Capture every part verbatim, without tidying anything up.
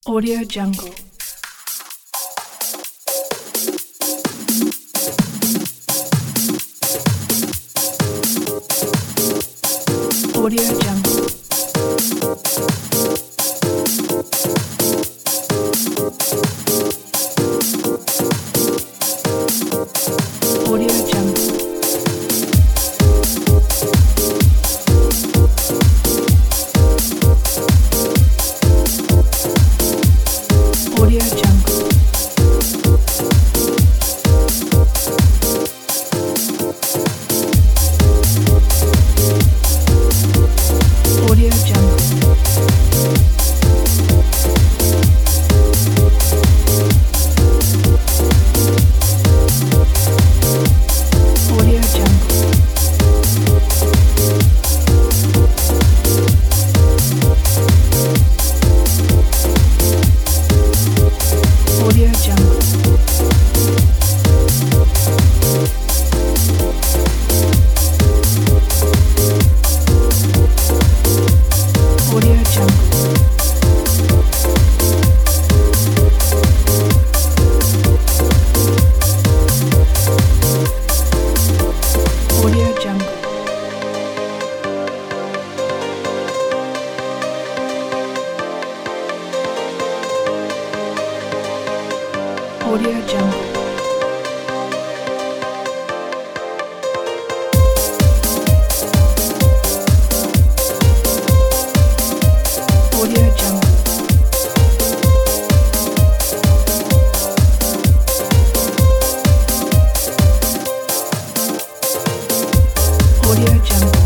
Audio Jungle. Audio Jungle. Audio Jungle. Audio Jungle. Audio Jungle. Audio Jungle. Audio Jungle. Audio Jungle. Audio Jungle. Audio Jungle. Audio Jungle. Audio Jungle.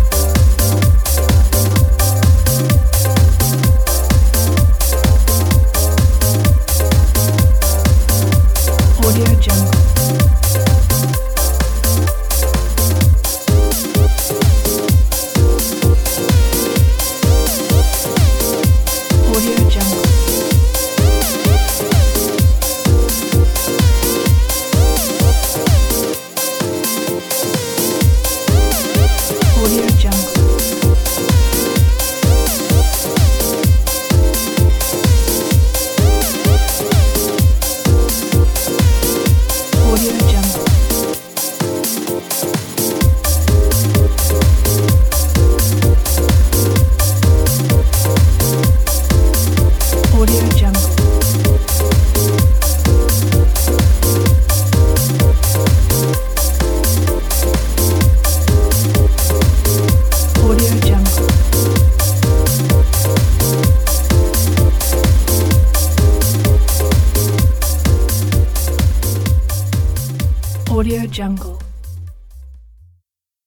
Audio Jungle. Audio Jungle. Audio Jungle. Audio Jungle. Audio Jungle. Audio Jungle. Audio Jungle.